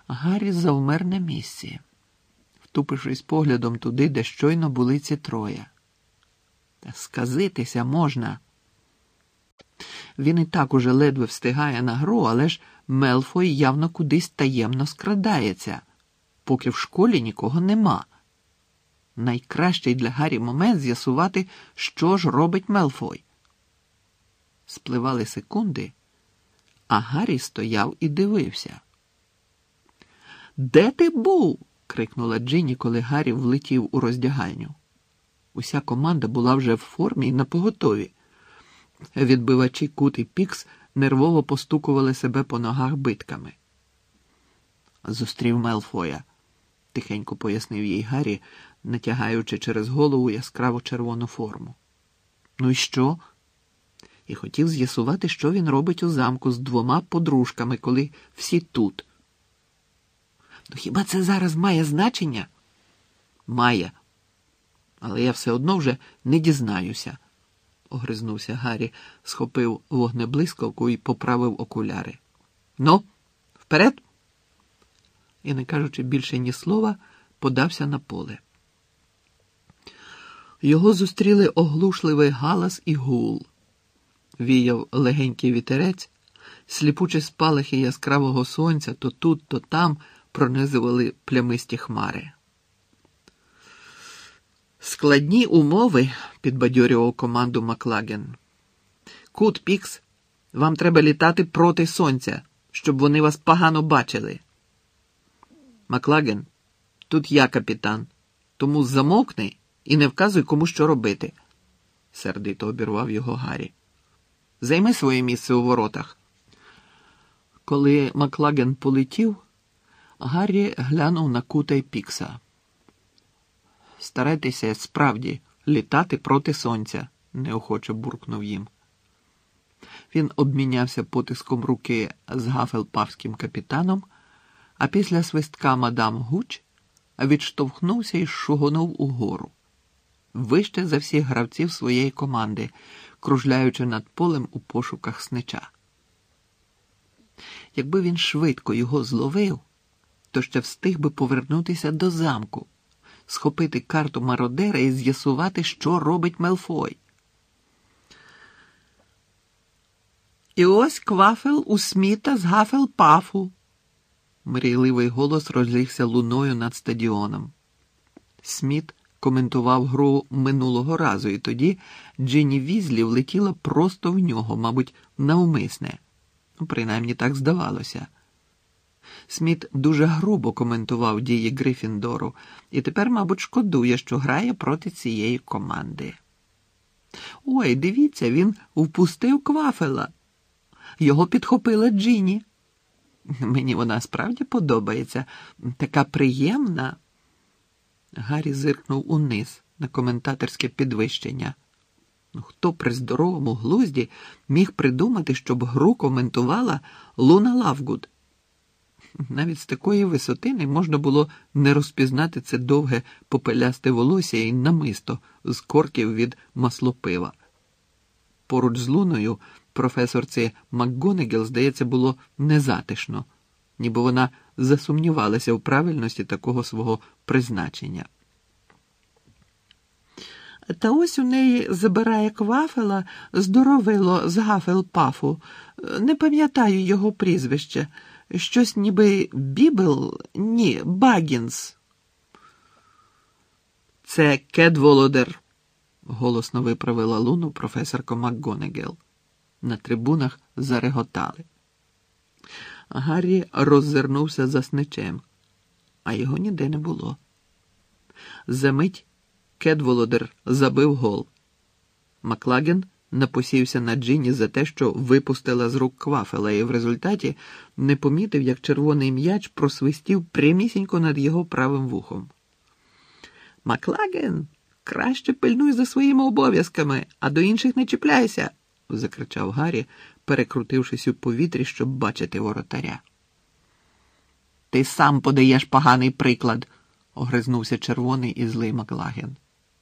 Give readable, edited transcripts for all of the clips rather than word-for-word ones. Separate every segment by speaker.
Speaker 1: Гаррі завмер на місці, втупившись поглядом туди, де щойно були ці троє. Та сказитися можна. Він і так уже ледве встигає на гру, але ж Мелфой явно кудись таємно скрадається, поки в школі нікого нема. Найкращий для Гаррі момент з'ясувати, що ж робить Мелфой. Спливали секунди, а Гаррі стояв і дивився. «Де ти був?» – крикнула Джинні, коли Гаррі влетів у роздягальню. Уся команда була вже в формі і напоготові. Відбивачі Кут і Пікс нервово постукували себе по ногах битками. «Зустрів Мелфоя», – тихенько пояснив їй Гаррі, натягаючи через голову яскраво червону форму. «Ну і що?» І хотів з'ясувати, що він робить у замку з 2 подружками, коли всі тут. «Ну хіба це зараз має значення?» «Має. Але я все одно вже не дізнаюся», – огризнувся Гаррі, схопив вогнеблискавку і поправив окуляри. «Ну, вперед!» І, не кажучи більше ні слова, подався на поле. Його зустріли оглушливий галас і гул. Віяв легенький вітерець, сліпучі спалахи яскравого сонця то тут, то там пронизували плямисті хмари. «Складні умови», – підбадьорював команду Маклаген. «Кут, Пікс, вам треба літати проти сонця, щоб вони вас погано бачили». «Маклаген, тут я капітан, тому замовкни і не вказуй, кому що робити», – сердито обірвав його Гаррі. «Займи своє місце у воротах». Коли Маклаген полетів, Гаррі глянув на Кута й Пікса. «Старайтеся справді літати проти сонця», – неохоче буркнув їм. Він обмінявся потиском руки з гафелпавським капітаном, а після свистка мадам Гуч відштовхнувся і шугонув угору, вище за всіх гравців своєї команди, кружляючи над полем у пошуках снича. Якби він швидко його зловив, то ще встиг би повернутися до замку, схопити карту мародера і з'ясувати, що робить Мелфой. «І ось квафел у Сміта з Гафелпафу», – мрійливий голос розлігся луною над стадіоном. Сміт коментував гру минулого разу, і тоді Джинні Візлі влетіла просто в нього, мабуть, навмисне. Принаймні так здавалося. Сміт дуже грубо коментував дії Гриффіндору і тепер, мабуть, шкодує, що грає проти цієї команди. «Ой, дивіться, він впустив квафела. Його підхопила Джинні. Мені вона справді подобається. Така приємна». Гаррі зиркнув униз на коментаторське підвищення. Хто при здоровому глузді міг придумати, щоб гру коментувала Луна Лавгуд? Навіть з такої висоти не можна було не розпізнати це довге попелясте волосся і намисто з корків від маслопива. Поруч з Луною професорці МакГонагал, здається, було незатишно, ніби вона засумнівалася в правильності такого свого призначення. «Та ось у неї забирає квафела здоровило з Гафелпафу. Не пам'ятаю його прізвище. Щось ніби Бібл? Ні, Баггінс». «Це Кедволодер», – голосно виправила Луну професорка МакГонагал. На трибунах зареготали. Гаррі роззирнувся за сничем, а його ніде не було. Замить Кедволодер забив гол. Маклаген напосівся на Джинні за те, що випустила з рук квафела, і в результаті не помітив, як червоний м'яч просвистів прямісінько над його правим вухом. «Маклаген, краще пильнуй за своїми обов'язками, а до інших не чіпляйся!» – закричав Гаррі, перекрутившись у повітрі, щоб бачити воротаря. «Ти сам подаєш поганий приклад», – огризнувся червоний і злий Маклаген.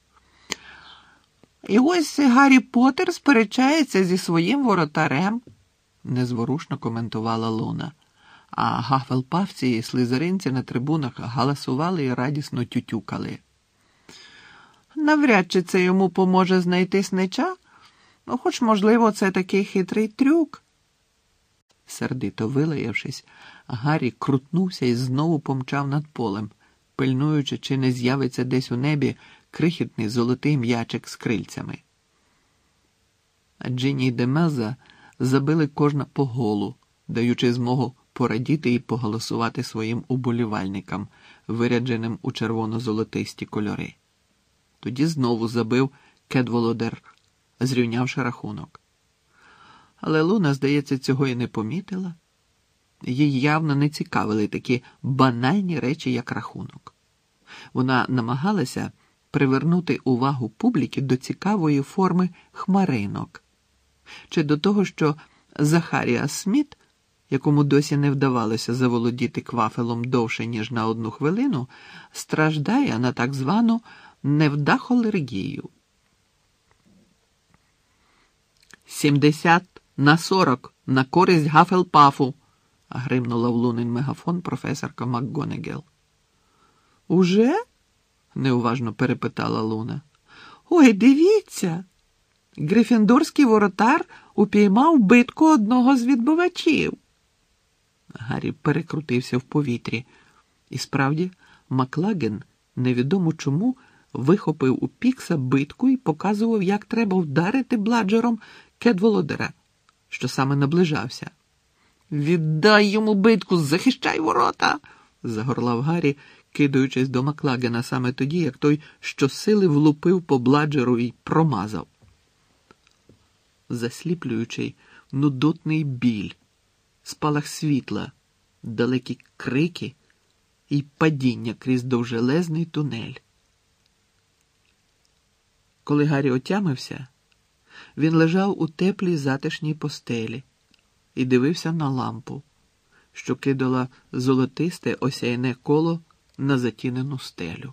Speaker 1: «І ось Гаррі Поттер сперечається зі своїм воротарем», – незворушно коментувала Луна. а гафелпавці і слизеринці на трибунах галасували і радісно тютюкали. Навряд чи це йому поможе знайти снича, хоч, можливо, це такий хитрий трюк. Сердито вилаявшись, Гаррі крутнувся і знову помчав над полем, пильнуючи, чи не з'явиться десь у небі крихітний золотий м'ячик з крильцями. А Джинні й Демеза забили кожна по голу, даючи змогу порадіти і поголосувати своїм уболівальникам, вирядженим у червоно-золотисті кольори. Тоді знову забив Кедволодер, зрівнявши рахунок. Але Луна, здається, цього і не помітила. Їй явно не цікавили такі банальні речі, як рахунок. Вона намагалася привернути увагу публіки до цікавої форми хмаринок. Чи до того, що Захаріас Сміт, якому досі не вдавалося заволодіти квафелом довше, ніж на 1 хвилину, страждає на так звану невдахолергію. 70-40 на користь Гафелпафу, гримнула в Лунин мегафон професорка МакГонагал. Уже? Неуважно перепитала Луна. Ой, дивіться! Грифіндорський воротар упіймав битку одного з відбивачів. Гаррі перекрутився в повітрі. І справді, Маклаген невідомо чому вихопив у Пікса битку і показував, як треба вдарити бладжером Кедволодера, що саме наближався. «Віддай йому битку, захищай ворота!» – загорлав Гаррі, кидаючись до Маклагена саме тоді, як той щосили влупив по бладжеру і промазав. Засліплюючий, нудотний біль, спалах світла, далекі крики і падіння крізь довжелезний тунель. Коли Гаррі отямився, він лежав у теплій затишній постелі і дивився на лампу, що кидала золотисте осяйне коло на затінену стелю.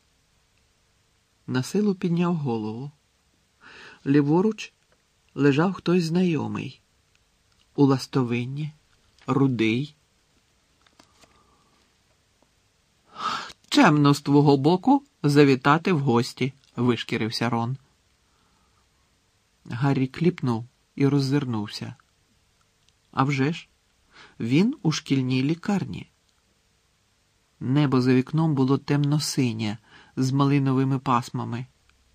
Speaker 1: Насилу підняв голову. Ліворуч лежав хтось знайомий. У ластовинні, рудий. «Чемно з твого боку завітати в гості», – вишкірився Рон. Гаррі кліпнув і роззирнувся. А вже ж, він у шкільній лікарні. Небо за вікном було темно-синє, з малиновими пасмами.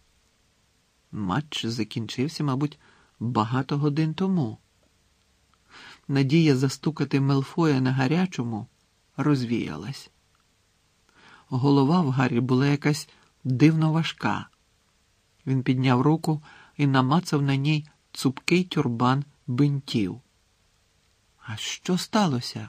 Speaker 1: Матч закінчився, мабуть, багато годин тому. Надія застукати Мелфоя на гарячому розвіялась. Голова в Гаррі була якась дивно важка. Він підняв руку і намацав на ній цупкий тюрбан бинтів. А що сталося?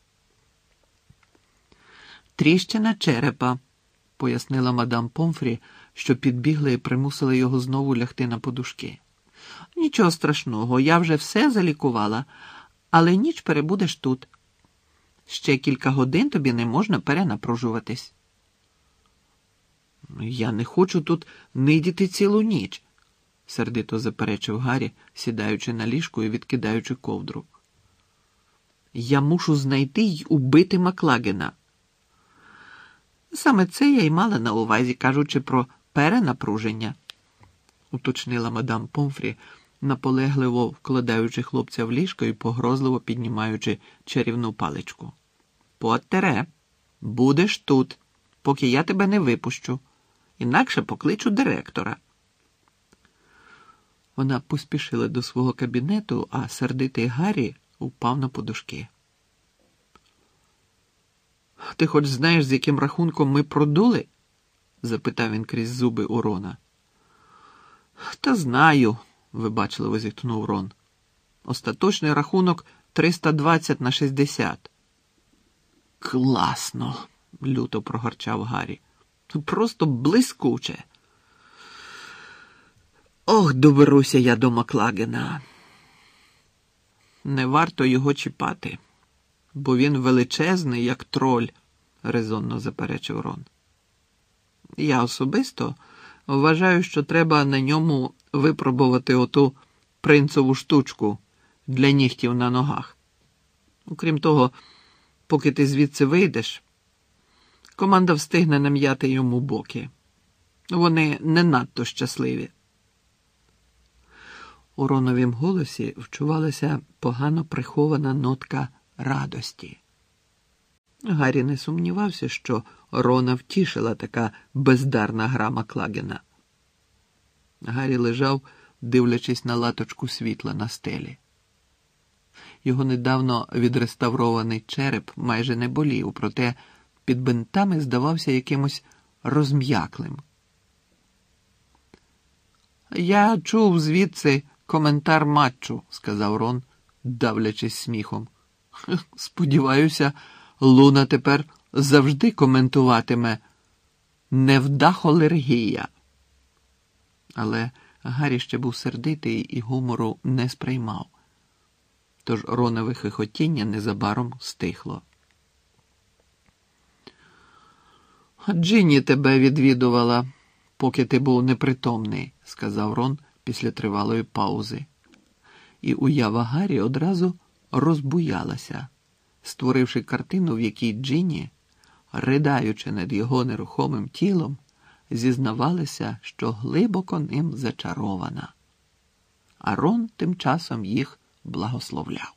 Speaker 1: «Тріщина черепа», – пояснила мадам Помфрі, що підбігла і примусила його знову лягти на подушки. «Нічого страшного, я вже все залікувала, але ніч перебудеш тут. Ще кілька годин тобі не можна перенапружуватись». «Я не хочу тут нидіти цілу ніч», – сердито заперечив Гаррі, сідаючи на ліжку і відкидаючи ковдру. «Я мушу знайти й убити Маклагена». «Саме це я й мала на увазі, кажучи про перенапруження», – уточнила мадам Помфрі, наполегливо вкладаючи хлопця в ліжко і погрозливо піднімаючи чарівну паличку. «Поттере, будеш тут, поки я тебе не випущу. Інакше покличу директора». Вона поспішила до свого кабінету, а сердитий Гаррі упав на подушки. «Ти хоч знаєш, з яким рахунком ми продули?» – запитав він крізь зуби у Рона. «Та знаю», – вибачливо зітхнув Рон. «Остаточний рахунок 320/60. «Класно!» – люто прогорчав Гаррі. «Просто блискуче!» «Ох, доберуся я до Маклагена!» «Не варто його чіпати, бо він величезний, як троль», – резонно заперечив Рон. «Я особисто вважаю, що треба на ньому випробувати оту принцову штучку для нігтів на ногах. Окрім того, поки ти звідси вийдеш, команда встигне нам'яти йому боки. Вони не надто щасливі. У Роновім голосі вчувалася погано прихована нотка радості. Гаррі не сумнівався, що Рона втішила така бездарна гра Маклагена. Гаррі лежав, дивлячись на латочку світла на стелі. Його недавно відреставрований череп майже не болів, проте під бинтами здавався якимось розм'яклим. «Я чув звідси коментар матчу», – сказав Рон, давлячись сміхом. «Сподіваюся, Луна тепер завжди коментуватиме «невдахолергія». Але Гаррі ще був сердитий і гумору не сприймав. Тож Ронове хихотіння незабаром стихло. «Джинні тебе відвідувала, поки ти був непритомний», – сказав Рон після тривалої паузи. І уява Гаррі одразу розбуялася, створивши картину, в якій Джинні, ридаючи над його нерухомим тілом, зізнавалася, що глибоко ним зачарована. А Рон тим часом їх благословляв.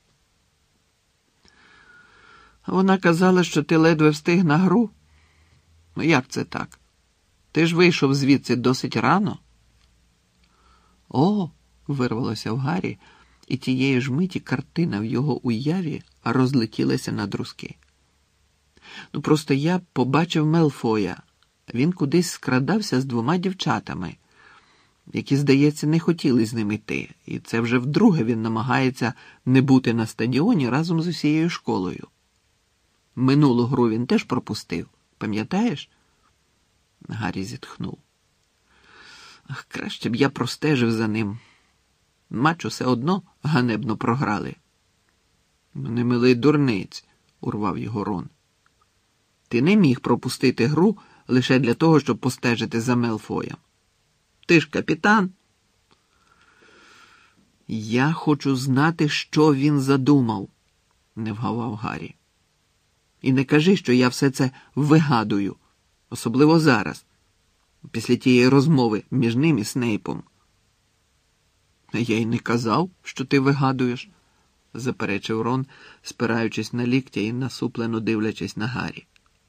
Speaker 1: «Вона казала, що ти ледве встиг на гру? Ну як це так? Ти ж вийшов звідси досить рано?» «О!» – вирвалося в Гаррі, і тієї ж миті картина в його уяві розлетілася на друзки. «Ну просто я побачив Мелфоя. Він кудись скрадався з 2 дівчатами, які, здається, не хотіли з ним іти. І це вже вдруге він намагається не бути на стадіоні разом з усією школою. Минулу гру він теж пропустив. Пам'ятаєш?» Гаррі зітхнув. «Ах, краще б я простежив за ним. Матч усе одно ганебно програли». «Не милий дурниць», – урвав його Рон. «Ти не міг пропустити гру лише для того, щоб постежити за Мелфоєм. Ти ж капітан». «Я хочу знати, що він задумав», – не вгавав Гаррі. «І не кажи, що я все це вигадую, особливо зараз, після тієї розмови між ним і Снейпом». «Я й не казав, що ти вигадуєш», – заперечив Рон, спираючись на ліктя і насуплено дивлячись на Гаррі.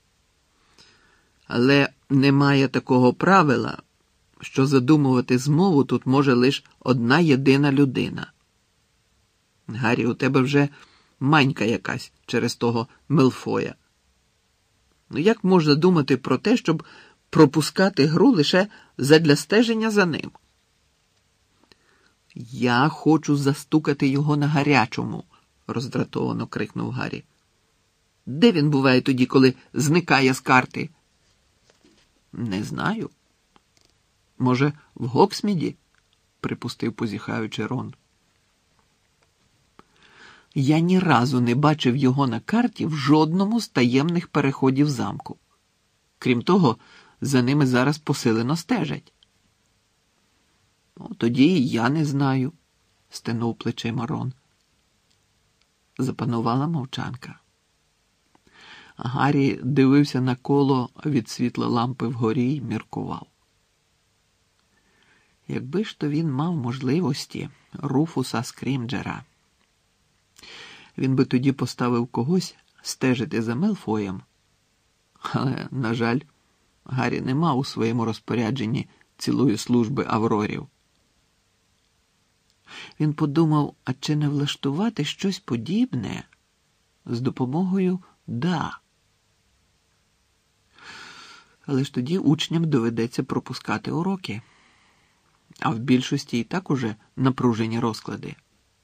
Speaker 1: «Але немає такого правила, що задумувати змову тут може лише одна єдина людина. Гаррі, у тебе вже манька якась через того Мелфоя. Ну як можна думати про те, щоб пропускати гру лише задля стеження за ним?» «Я хочу застукати його на гарячому», – роздратовано крикнув Гаррі. «Де він буває тоді, коли зникає з карти?» «Не знаю. Може, в Гоксміді?» – припустив, позіхаючи Рон. «Я ні разу не бачив його на карті в жодному з таємних переходів замку. Крім того, за ними зараз посилено стежать». «Тоді і я не знаю», – стенув плечима Рон. Запанувала мовчанка. Гаррі дивився на коло від світла лампи вгорі й міркував. Якби ж то він мав можливості Руфуса Скрімджера. Він би тоді поставив когось стежити за Мелфоєм. Але, на жаль, Гаррі не мав у своєму розпорядженні цілої служби аврорів. Він подумав, а чи не влаштувати щось подібне з допомогою «да». Але ж тоді учням доведеться пропускати уроки. А в більшості і так уже напружені розклади.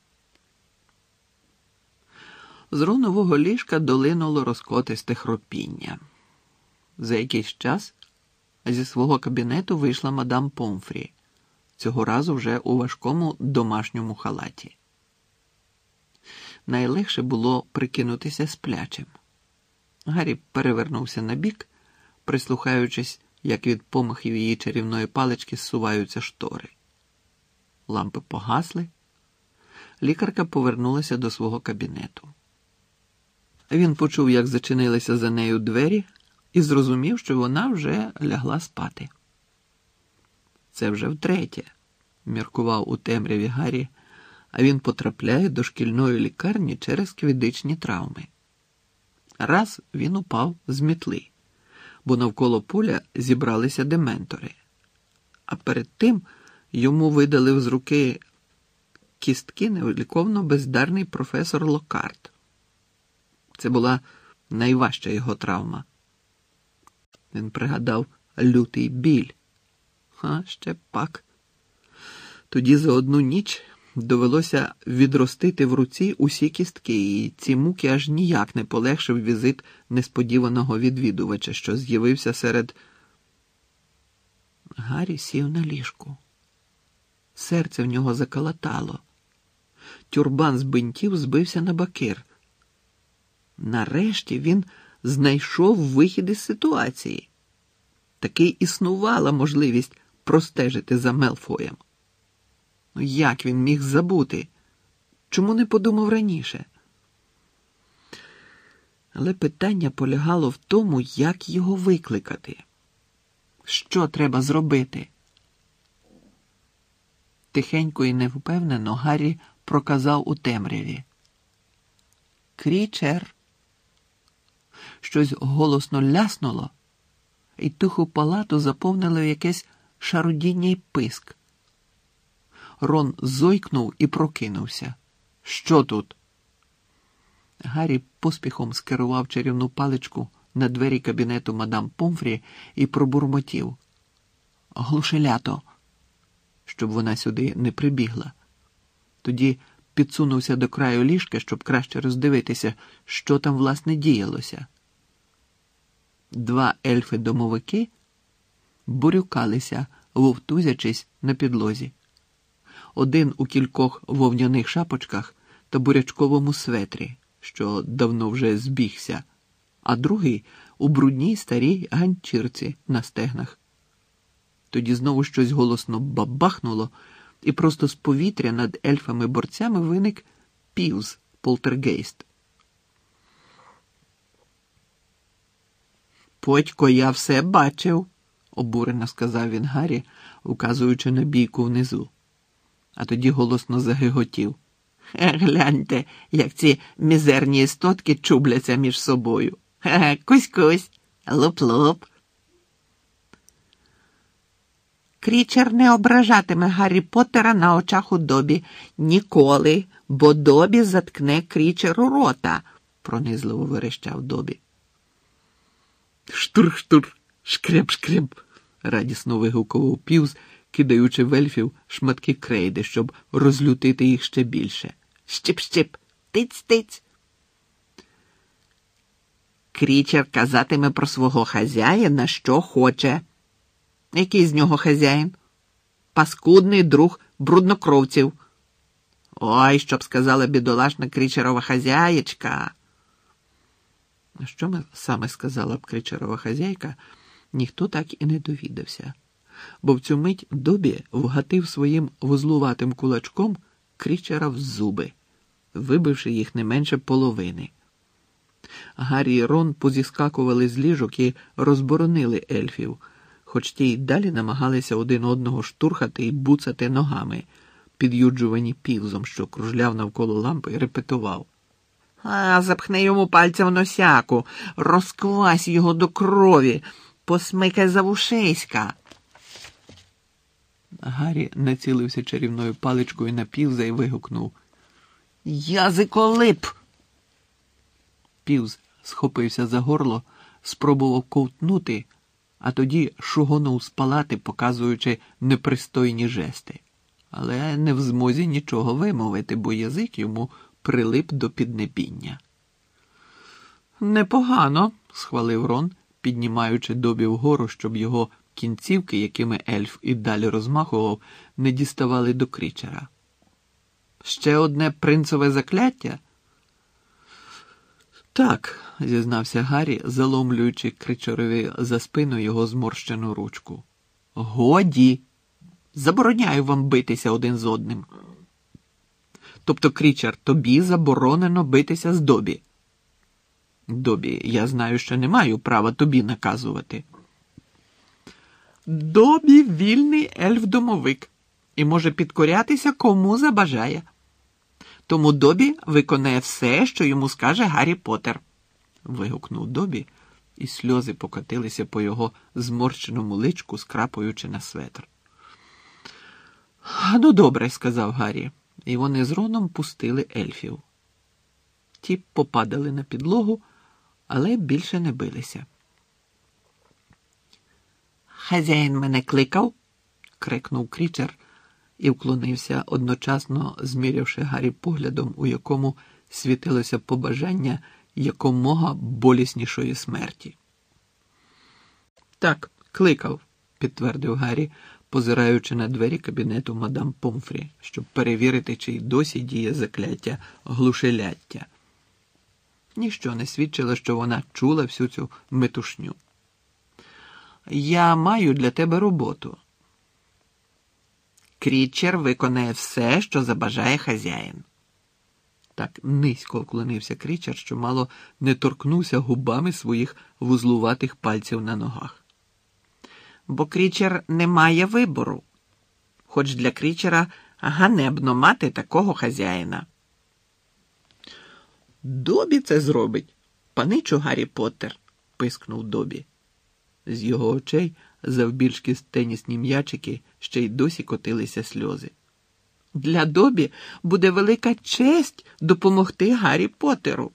Speaker 1: З Ронового ліжка долинуло розкотисте хропіння. За якийсь час зі свого кабінету вийшла мадам Помфрі, цього разу вже у важкому домашньому халаті. Найлегше було прикинутися сплячим. Гаррі перевернувся на бік, прислухаючись, як від помахів її чарівної палички зсуваються штори. Лампи погасли. Лікарка повернулася до свого кабінету. Він почув, як зачинилися за нею двері, і зрозумів, що вона вже лягла спати. Це вже втретє, міркував у темряві Гаррі, а він потрапляє до шкільної лікарні через квідичні травми. Раз він упав з мітли, бо навколо поля зібралися дементори. А перед тим йому видалив з руки кістки невиліковно бездарний професор Локарт. Це була найважча його травма. Він пригадав лютий біль. Ще пак. Тоді за одну ніч довелося відростити в руці усі кістки, і ці муки аж ніяк не полегшив візит несподіваного відвідувача, що з'явився серед... Гаррі сів на ліжку. Серце в нього заколотало. Тюрбан з бинтів збився на бакир. Нарешті він знайшов вихід із ситуації. Таки існувала можливість простежити за Мелфоєм. Як він міг забути? Чому не подумав раніше? Але питання полягало в тому, як його викликати. Що треба зробити? Тихенько і невпевнено Гаррі проказав у темряві. Крічер. Щось голосно ляснуло, і тиху палату заповнило якесь шарудіння й писк. Рон зойкнув і прокинувся. Що тут? Гаррі поспіхом скерував чарівну паличку на двері кабінету мадам Помфрі і пробурмотів. Глушелято, щоб вона сюди не прибігла. Тоді підсунувся до краю ліжка, щоб краще роздивитися, що там власне діялося. Два ельфи-домовики бурюкалися, вовтузячись на підлозі. Один у кількох вовняних шапочках та бурячковому светрі, що давно вже збігся, а другий у брудній старій ганчірці на стегнах. Тоді знову щось голосно бабахнуло, і просто з повітря над ельфами-борцями виник Півз, полтергейст. «Потько, я все бачив», – обурено сказав він Гаррі, указуючи на бійку внизу. А тоді голосно загиготів. «Гляньте, як ці мізерні істотки чубляться між собою. Кусь-кусь, луп-луп». Крічер не ображатиме Гаррі Поттера на очах у Добі. Ніколи, бо Добі заткне Крічеру рота, пронизливо верещав Добі. Штур-штур, шкреб-шкреб, радісно вигукував Півз, кидаючи в ельфів шматки крейди, щоб розлютити їх ще більше. Щип-щип, тиць-тиць. Крічер казатиме про свого хазяїна, що хоче. Який з нього хазяїн? Паскудний друг бруднокровців. Ой, що б сказала бідолашна Крічерова хазяєчка. Що саме сказала б Крічерова хазяйка, ніхто так і не довідався. Бо в цю мить Добі вгатив своїм вузлуватим кулачком Крічера в зуби, вибивши їх не менше половини. Гаррі і Рон позіскакували з ліжок і розборонили ельфів, хоч ті й далі намагалися один одного штурхати і буцати ногами, під'юджувані Півзом, що кружляв навколо лампи і репетував. Запхни йому пальця в носяку, розквась його до крові, посмикай за вушиська. Гаррі націлився чарівною паличкою на Півза і вигукнув. Язиколип! Півз схопився за горло, спробував ковтнути, а тоді шугонув з палати, показуючи непристойні жести. Але не в змозі нічого вимовити, бо язик йому прилип до піднебіння. «Непогано», – схвалив Рон, піднімаючи Добі вгору, щоб його кінцівки, якими ельф і далі розмахував, не діставали до Крічера. «Ще одне принцове закляття?» «Так», – зізнався Гаррі, заломлюючи Крічерові за спину його зморщену ручку. «Годі! Забороняю вам битися один з одним». «Тобто, Крічер, тобі заборонено битися з Добі?» Добі, я знаю, що не маю права тобі наказувати. Добі вільний ельф-домовик і може підкорятися кому забажає. Тому Добі виконає все, що йому скаже Гаррі Поттер. Вигукнув Добі, і сльози покотилися по його зморщеному личку, скрапуючи на светр. Ну, добре, сказав Гаррі, і вони з Роном пустили ельфів. Ті попадали на підлогу, але більше не билися. «Хазяїн мене кликав?» – крикнув Крічер і вклонився, одночасно змірявши Гаррі поглядом, у якому світилося побажання якомога боліснішої смерті. «Так, кликав», – підтвердив Гаррі, позираючи на двері кабінету мадам Помфрі, щоб перевірити, чи й досі діє закляття глушеляття. Ніщо не свідчило, що вона чула всю цю метушню. «Я маю для тебе роботу». «Крічер виконає все, що забажає хазяїн». Так низько вклонився Крічер, що мало не торкнувся губами своїх вузлуватих пальців на ногах. «Бо Крічер не має вибору. Хоч для Крічера ганебно мати такого хазяїна». «Добі це зробить, паничу Гаррі Поттер», – пискнув Добі. З його очей завбільшки тенісні м'ячики ще й досі котилися сльози. «Для Добі буде велика честь допомогти Гаррі Поттеру».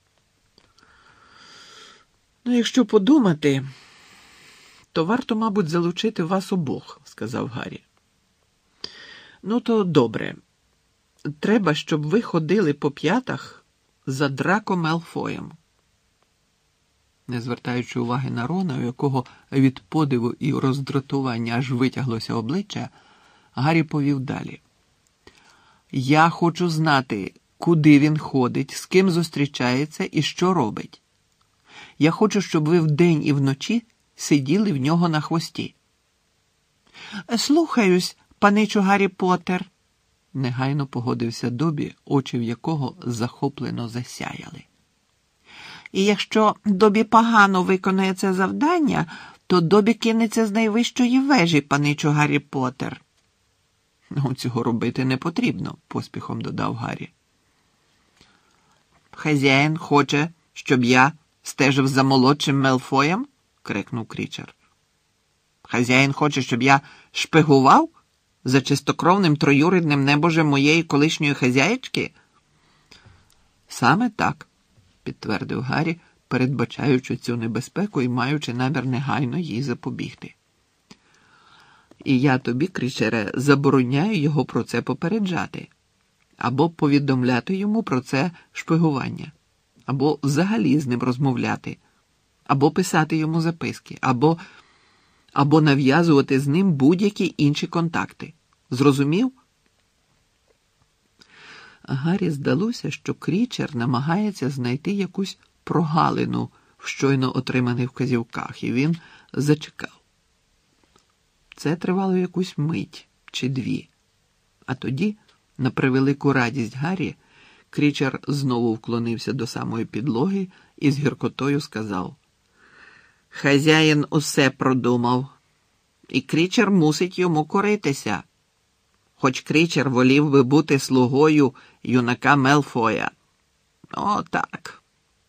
Speaker 1: «Ну, якщо подумати, то варто, мабуть, залучити вас обох», – сказав Гаррі. «Ну, то добре. Треба, щоб ви ходили по п'ятах за Драко Мелфоєм». Не звертаючи уваги на Рона, у якого від подиву і роздратування аж витяглося обличчя, Гаррі повів далі. «Я хочу знати, куди він ходить, з ким зустрічається і що робить. Я хочу, щоб ви вдень і вночі сиділи в нього на хвості». «Слухаюсь, паничу Гаррі Поттер», – негайно погодився Добі, очі в якого захоплено засяяли. «І якщо Добі погано виконає це завдання, то Добі кинеться з найвищої вежі, паничу Гаррі Поттер». «Ну, цього робити не потрібно», – поспіхом додав Гаррі. «Хазяїн хоче, щоб я стежив за молодшим Мелфоєм?» – крикнув Крічер. «Хазяїн хоче, щоб я шпигував за чистокровним троюрідним небожем моєї колишньої хазяєчки?» «Саме так», – підтвердив Гаррі, передбачаючи цю небезпеку і маючи намір негайно їй запобігти. «І я тобі, Крічере, забороняю його про це попереджати, або повідомляти йому про це шпигування, або взагалі з ним розмовляти, або писати йому записки, або нав'язувати з ним будь-які інші контакти. Зрозумів?» Гаррі здалося, що Крічер намагається знайти якусь прогалину в щойно отриманих вказівках, і він зачекав. Це тривало якусь мить чи дві. А тоді, на превелику радість Гаррі, Крічер знову вклонився до самої підлоги і з гіркотою сказав: «Хазяїн усе продумав, і Крічер мусить йому коритися. Хоч Крічер волів би бути слугою юнака Мелфоя. О, так».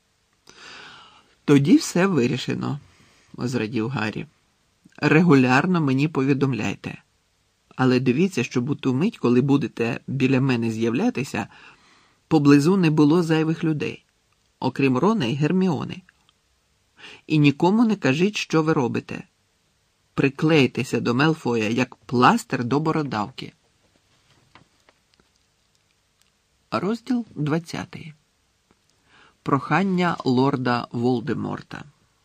Speaker 1: «Тоді все вирішено», – зрадів Гаррі. «Регулярно мені повідомляйте. Але дивіться, щоб у ту мить, коли будете біля мене з'являтися, поблизу не було зайвих людей, окрім Рона і Герміони. І нікому не кажіть, що ви робите. Приклейтеся до Мелфоя, як пластир до бородавки». Розділ 20. Прохання лорда Волдеморта.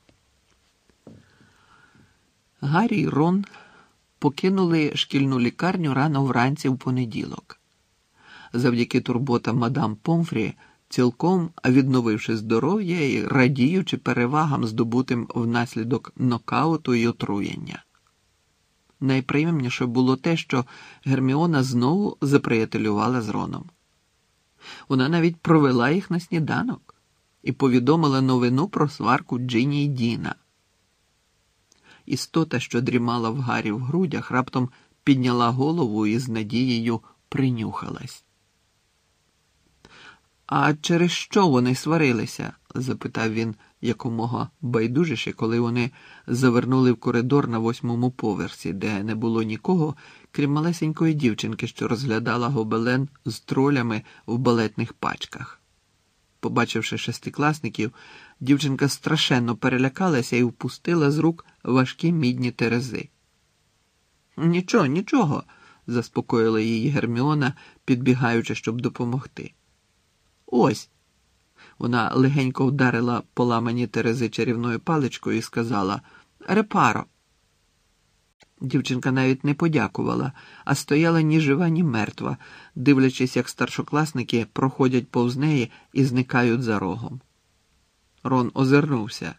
Speaker 1: Гаррі й Рон покинули шкільну лікарню рано вранці в понеділок. Завдяки турботам мадам Помфрі, цілком відновивши здоров'я і радіючи перевагам, здобутим внаслідок нокауту і отруєння. Найприємніше було те, що Герміона знову заприятелювала з Роном. Вона навіть провела їх на сніданок і повідомила новину про сварку Джинні й Діна. Істота, що дрімала в Гаррі в грудях, раптом підняла голову і з надією принюхалась. «А через що вони сварилися?» – запитав він якомога байдужіше, коли вони завернули в коридор на 8-му поверсі, де не було нікого, крім малесенької дівчинки, що розглядала гобелен з тролями в балетних пачках. Побачивши шестикласників, дівчинка страшенно перелякалася і впустила з рук важкі мідні терези. «Нічого, нічого», – заспокоїла її Герміона, підбігаючи, щоб допомогти. «Ось!» Вона легенько вдарила поламані терези чарівною паличкою і сказала «Репаро». Дівчинка навіть не подякувала, а стояла ні жива, ні мертва, дивлячись, як старшокласники проходять повз неї і зникають за рогом. Рон озирнувся.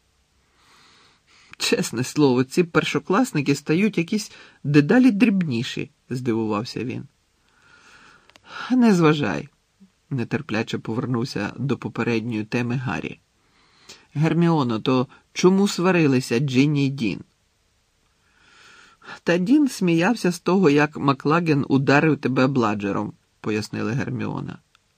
Speaker 1: «Чесне слово, ці першокласники стають якісь дедалі дрібніші», – здивувався він. «Не зважай», – нетерпляче повернувся до попередньої теми Гаррі. «Герміоно, то чому сварилися Джинні й Дін?» «Та Дін сміявся з того, як Маклаген ударив тебе бладжером», – пояснила Герміона.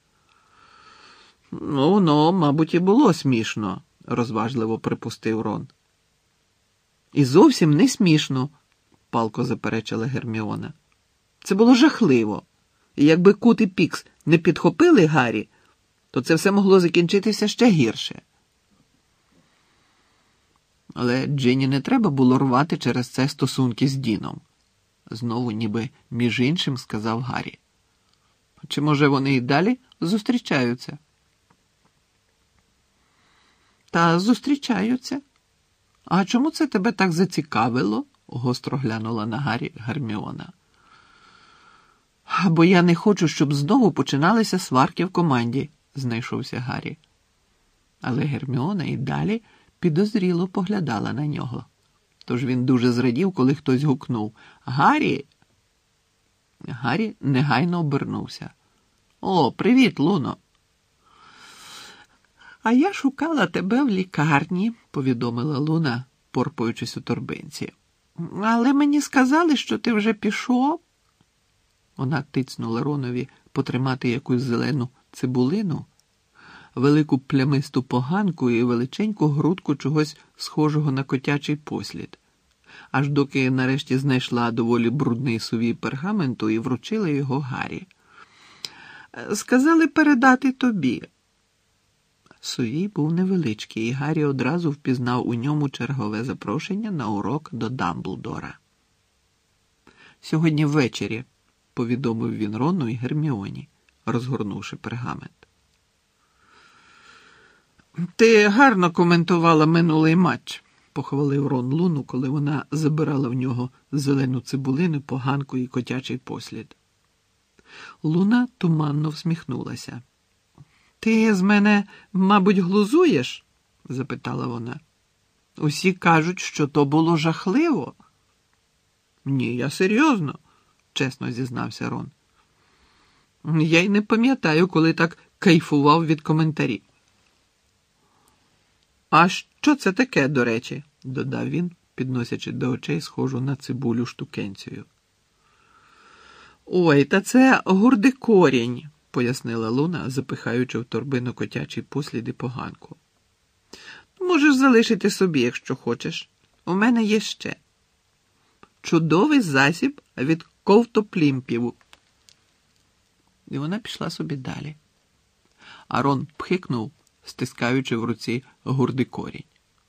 Speaker 1: «Ну, мабуть, і було смішно», – розважливо припустив Рон. «І зовсім не смішно», – палко заперечила Герміона. «Це було жахливо. І якби Кут і Пікс не підхопили Гаррі, то це все могло закінчитися ще гірше». Але Джинні не треба було рвати через це стосунки з Діном. Знову ніби між іншим сказав Гаррі. Чи, може, вони й далі зустрічаються? Та зустрічаються. А чому це тебе так зацікавило? Гостро глянула на Гаррі Герміона. Бо я не хочу, щоб знову починалися сварки в команді, знайшовся Гаррі. Але Герміона і далі підозріло поглядала на нього. Тож він дуже зрадів, коли хтось гукнув «Гаррі!». Гаррі негайно обернувся. «О, привіт, Луно!» «А я шукала тебе в лікарні», – повідомила Луна, порпаючись у торбинці. «Але мені сказали, що ти вже пішов». Вона тицнула Ронові потримати якусь зелену цибулину, велику плямисту поганку і величеньку грудку чогось схожого на котячий послід, аж доки нарешті знайшла доволі брудний сувій пергаменту і вручила його Гаррі. «Сказали передати тобі». Сувій був невеличкий, і Гаррі одразу впізнав у ньому чергове запрошення на урок до Дамблдора. «Сьогодні ввечері», – повідомив він Рону і Герміоні, розгорнувши пергамент. «Ти гарно коментувала минулий матч», – похвалив Рон Луну, коли вона забирала в нього зелену цибулину, поганку і котячий послід. Луна туманно всміхнулася. «Ти з мене, мабуть, глузуєш?» – запитала вона. «Усі кажуть, що то було жахливо». «Ні, я серйозно», – чесно зізнався Рон. «Я й не пам'ятаю, коли так кайфував від коментарів». «А що це таке, до речі?» – додав він, підносячи до очей схожу на цибулю штукенцію. «Ой, та це гурдикорінь», – пояснила Луна, запихаючи в торбину котячий послід і поганку. «Можеш залишити собі, якщо хочеш. У мене є ще. Чудовий засіб від ковтоплімпів». І вона пішла собі далі. А Рон пхикнув, стискаючи в руці гурдикорінь.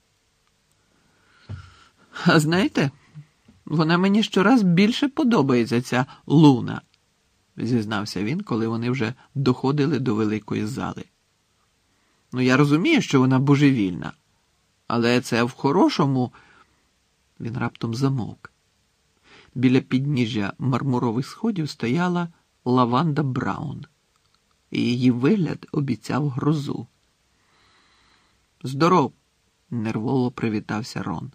Speaker 1: «А знаєте, вона мені щораз більше подобається, ця Луна», – зізнався він, коли вони вже доходили до великої зали. «Ну, я розумію, що вона божевільна, але це в хорошому...» Він раптом замовк. Біля підніжжя мармурових сходів стояла Лаванда Браун, і її вигляд обіцяв грозу. «Здоров!» – нервово привітався Рон.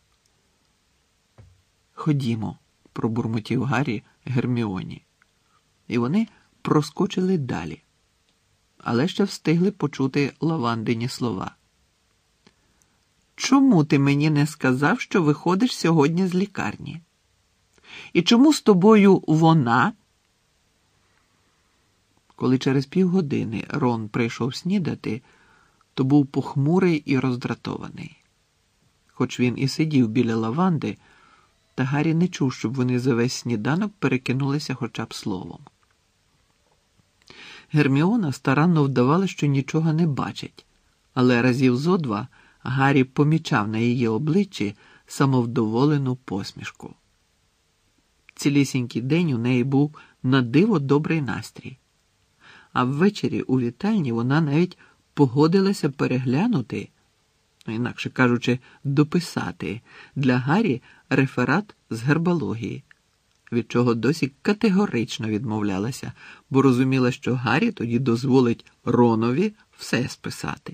Speaker 1: «Ходімо», – пробурмотів Гаррі Герміоні. І вони проскочили далі. але ще встигли почути Лавандині слова. «Чому ти мені не сказав, що виходиш сьогодні з лікарні? І чому з тобою вона?» Коли через півгодини Рон прийшов снідати, то був похмурий і роздратований. Хоч він і сидів біля Лаванди, та Гаррі не чув, щоб вони за весь сніданок перекинулися хоча б словом. Герміона старанно вдавала, що нічого не бачить, але разів зо два Гаррі помічав на її обличчі самовдоволену посмішку. Цілісінький день у неї був на диво добрий настрій, а ввечері у вітальні вона навіть погодилася переглянути, інакше кажучи, дописати для Гаррі реферат з гербології, від чого досі категорично відмовлялася, бо розуміла, що Гаррі тоді дозволить Ронові все списати.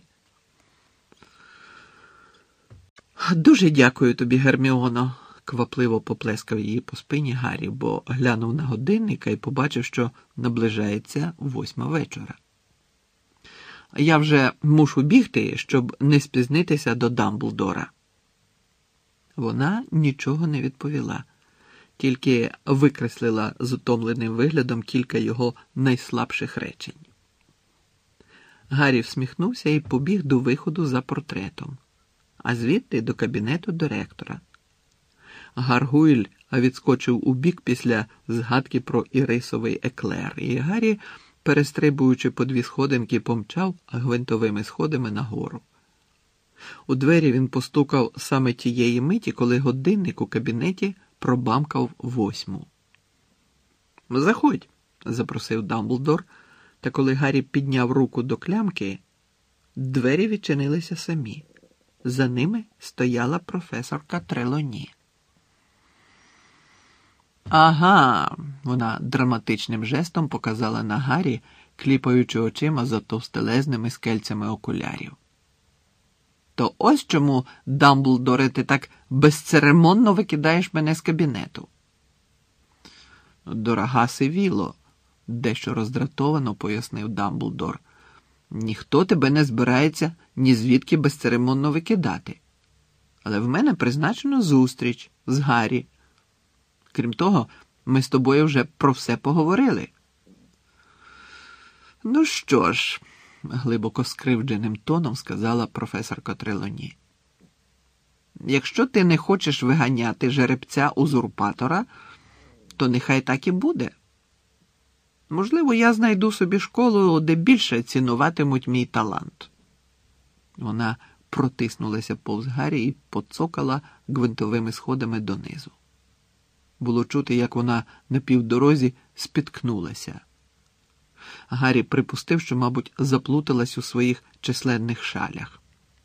Speaker 1: «Дуже дякую тобі, Герміоно», – квапливо поплескав її по спині Гаррі, бо глянув на годинника і побачив, що наближається 8 вечора. «Я вже мушу бігти, щоб не спізнитися до Дамблдора». Вона нічого не відповіла, тільки викреслила з утомленим виглядом кілька його найслабших речень. Гаррі всміхнувся і побіг до виходу за портретом, а звідти до кабінету директора. Гаргуйль відскочив убік після згадки про ірисовий еклер, і Гаррі, перестрибуючи по 2 сходинки, помчав гвинтовими сходами нагору. У двері він постукав саме тієї миті, коли годинник у кабінеті пробамкав 8. «Заходь», – запросив Дамблдор, та коли Гаррі підняв руку до клямки, двері відчинилися самі. За ними стояла професорка Трелоні. «Ага», – вона драматичним жестом показала на Гаррі, кліпаючи очима за товстелезними скельцями окулярів. «То ось чому, Дамблдоре, ти так безцеремонно викидаєш мене з кабінету». «Дорога Севіло», – дещо роздратовано пояснив Дамблдор, – «ніхто тебе не збирається ні звідки безцеремонно викидати. Але в мене призначено зустріч з Гаррі. Крім того, ми з тобою вже про все поговорили». «Ну що ж», – глибоко скривдженим тоном сказала професорка Трелоні, «якщо ти не хочеш виганяти жеребця-узурпатора, то нехай так і буде. Можливо, я знайду собі школу, де більше цінуватимуть мій талант». Вона протиснулася повз Гаррі і поцокала гвинтовими сходами донизу. Було чути, як вона на півдорозі спіткнулася. Гаррі припустив, що, мабуть, заплуталась у своїх численних шалях.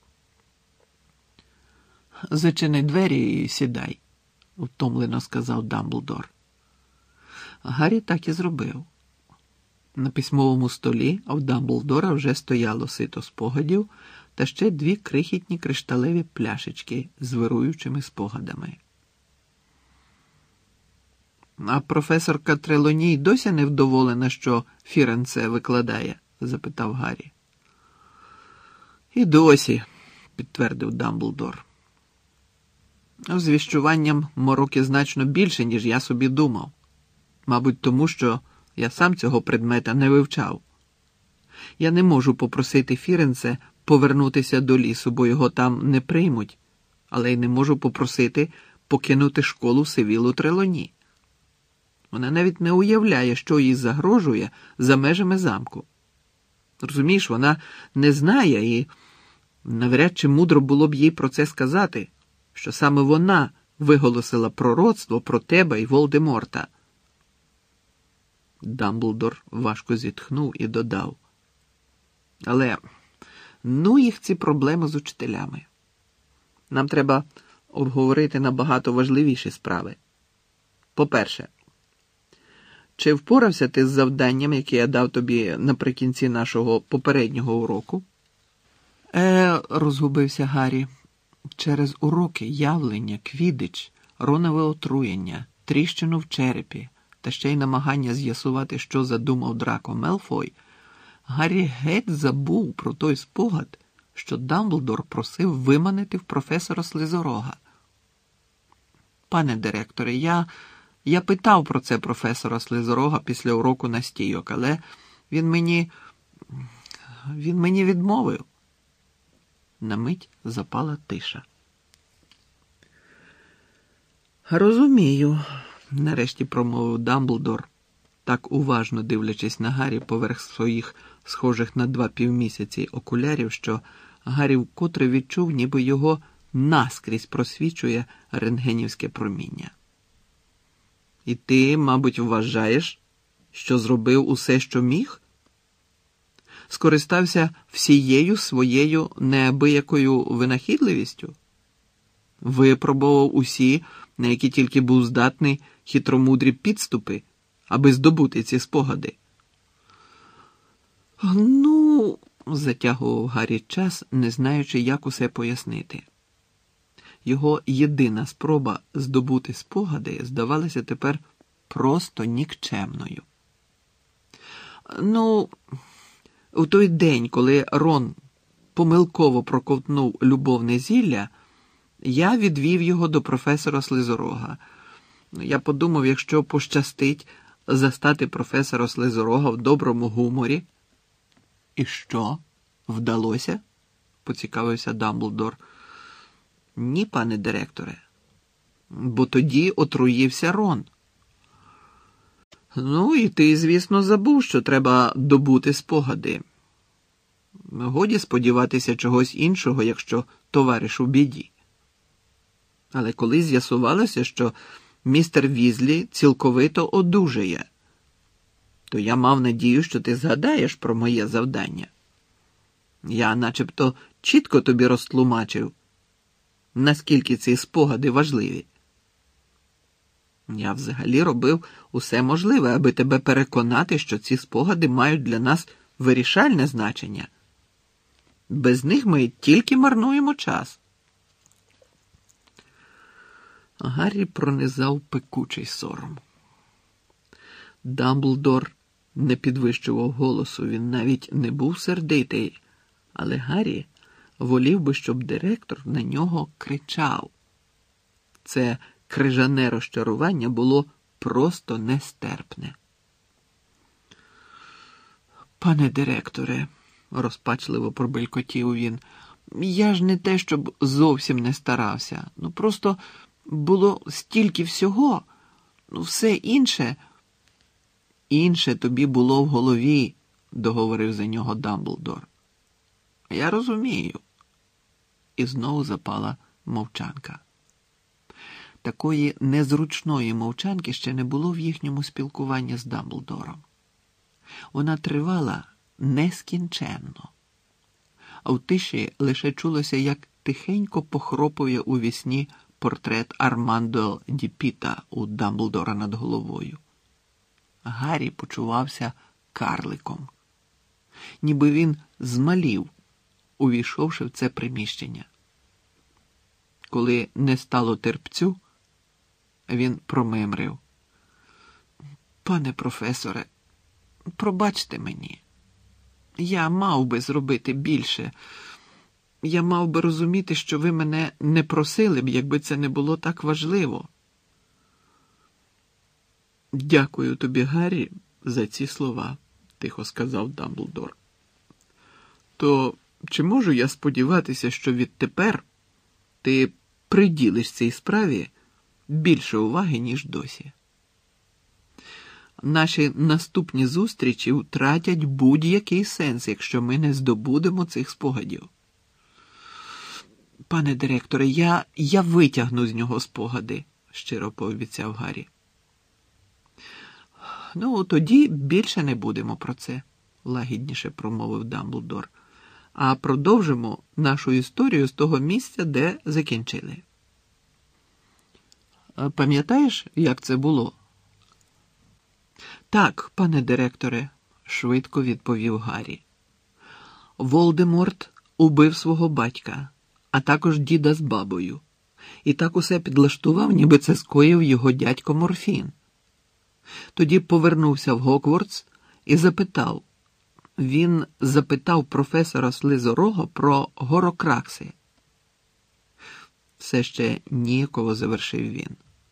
Speaker 1: «Зачини двері і сідай», – втомлено сказав Дамблдор. Гаррі так і зробив. На письмовому столі в Дамблдора вже стояло сито спогадів та ще 2 крихітні кришталеві пляшечки з вируючими спогадами. «А професорка Трелоні й досі невдоволена, що Фіренце викладає?» – запитав Гаррі. «І досі», – підтвердив Дамблдор. «З віщуванням мороки значно більше, ніж я собі думав. Мабуть, тому, що я сам цього предмета не вивчав. Я не можу попросити Фіренце повернутися до лісу, бо його там не приймуть, але й не можу попросити покинути школу Севілу Трелоні. Вона навіть не уявляє, що їй загрожує за межами замку. Розумієш, вона не знає і навряд чи мудро було б їй про це сказати, що саме вона виголосила пророцтво про тебе і Волдеморта». Дамблдор важко зітхнув і додав: «Але, ну їх ці проблеми з учителями. Нам треба обговорити набагато важливіші справи. По-перше, чи впорався ти з завданням, яке я дав тобі наприкінці нашого попереднього уроку?» Розгубився Гаррі. Через уроки, явлення, квідич, ронове отруєння, тріщину в черепі та ще й намагання з'ясувати, що задумав Драко Мелфой, Гаррі геть забув про той спогад, що Дамблдор просив виманити в професора Слизорога. Пане директоре, я питав про це професора Слизорога після уроку настійок, але він мені відмовив. На мить запала тиша. «Розумію», – нарешті промовив Дамблдор, так уважно дивлячись на Гаррі поверх своїх схожих на 2 півмісяці окулярів, що Гаррі вкотре відчув, ніби його наскрізь просвічує рентгенівське проміння. «І ти, мабуть, вважаєш, що зробив усе, що міг? Скористався всією своєю неабиякою винахідливістю? Випробував усі, на які тільки був здатний, хитромудрі підступи, аби здобути ці спогади?» «Ну», – затягував Гаррі час, не знаючи, як усе пояснити. Його єдина спроба здобути спогади здавалася тепер просто нікчемною. «Ну, у той день, коли Рон помилково проковтнув любовне зілля, я відвів його до професора Слизорога. Я подумав, якщо пощастить застати професора Слизорога в доброму гуморі». «І що? Вдалося?» – поцікавився Дамблдор. «Ні, пане директоре, бо тоді отруївся Рон». «Ну, і ти, звісно, забув, що треба добути спогади. Годі сподіватися чогось іншого, якщо товариш у біді. Але коли з'ясувалося, що містер Візлі цілковито одужає, то я мав надію, що ти згадаєш про моє завдання. Я начебто чітко тобі розтлумачив, наскільки ці спогади важливі. Я взагалі робив усе можливе, аби тебе переконати, що ці спогади мають для нас вирішальне значення. Без них ми тільки марнуємо час». Гаррі пронизав пекучий сором. Дамблдор не підвищував голосу, він навіть не був сердитий, але Гаррі волів би, щоб директор на нього кричав. Це крижане розчарування було просто нестерпне. «Пане директоре», – розпачливо пробелькотів він, – «я ж не те, щоб зовсім не старався. Ну, просто було стільки всього. Ну, все інше...» «Інше тобі було в голові», – договорив за нього Дамблдор. «Я розумію». І знову запала мовчанка. Такої незручної мовчанки ще не було в їхньому спілкуванні з Дамблдором. Вона тривала нескінченно. А в тиші лише чулося, як тихенько похропує у вісні портрет Армандо Ді Піта у Дамблдора над головою. Гаррі почувався карликом. Ніби він змалів, увійшовши в це приміщення. Коли не стало терпцю, він промимрив: «Пане професоре, пробачте мені. Я мав би зробити більше. Я мав би розуміти, що ви мене не просили б, якби це не було так важливо». «Дякую тобі, Гаррі, за ці слова», – тихо сказав Дамблдор. «То чи можу я сподіватися, що відтепер ти приділиш цій справі більше уваги, ніж досі? Наші наступні зустрічі втратять будь-який сенс, якщо ми не здобудемо цих спогадів». «Пане директоре, я витягну з нього спогади», – щиро пообіцяв Гаррі. «Ну, тоді більше не будемо про це», – лагідніше промовив Дамблдор. «А продовжимо нашу історію з того місця, де закінчили. Пам'ятаєш, як це було?» «Так, пане директоре», – швидко відповів Гаррі. «Волдеморт убив свого батька, а також діда з бабою. І так усе підлаштував, ніби це скоїв його дядько Морфін. Тоді повернувся в Гогвартс і запитав, Він запитав професора Слизорого про горокракси. Все ще ніяково завершив він.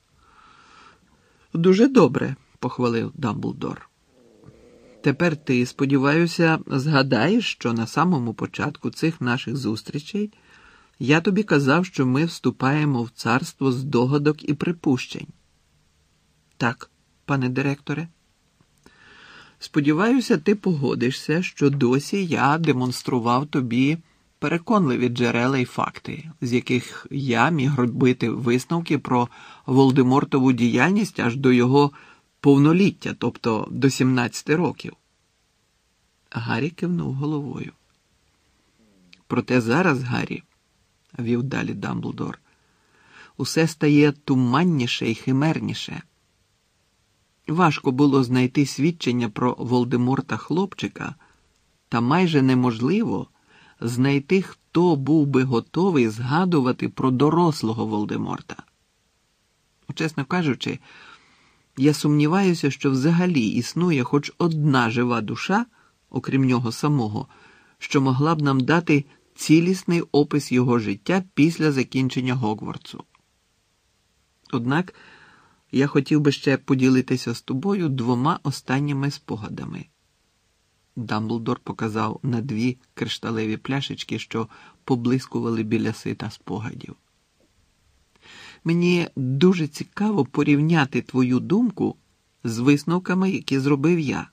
Speaker 1: «Дуже добре», – похвалив Дамблдор. «Тепер ти, сподіваюся, згадаєш, що на самому початку цих наших зустрічей я тобі казав, що ми вступаємо в царство здогадок і припущень». «Так, пане директоре». «Сподіваюся, ти погодишся, що досі я демонстрував тобі переконливі джерела й факти, з яких я міг робити висновки про Волдемортову діяльність аж до його повноліття, тобто до 17 років». Гаррі кивнув головою. «Проте зараз, Гаррі, – вів далі Дамблдор, – усе стає туманніше і химерніше. Важко було знайти свідчення про Волдеморта-хлопчика, та майже неможливо знайти, хто був би готовий згадувати про дорослого Волдеморта. Чесно кажучи, я сумніваюся, що взагалі існує хоч одна жива душа, окрім нього самого, що могла б нам дати цілісний опис його життя після закінчення Гогвартсу. Однак я хотів би ще поділитися з тобою 2 останніми спогадами». Дамблдор показав на 2 кришталеві пляшечки, що поблискували біля сита спогадів. «Мені дуже цікаво порівняти твою думку з висновками, які зробив я».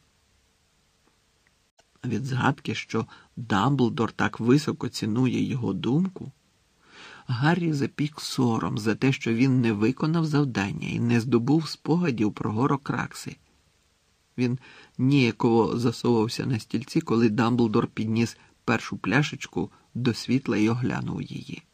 Speaker 1: Від згадки, що Дамблдор так високо цінує його думку, Гаррі запік сором за те, що він не виконав завдання і не здобув спогадів про горокракси. Він ніяково засовувався на стільці, коли Дамблдор підніс першу пляшечку до світла і оглянув її.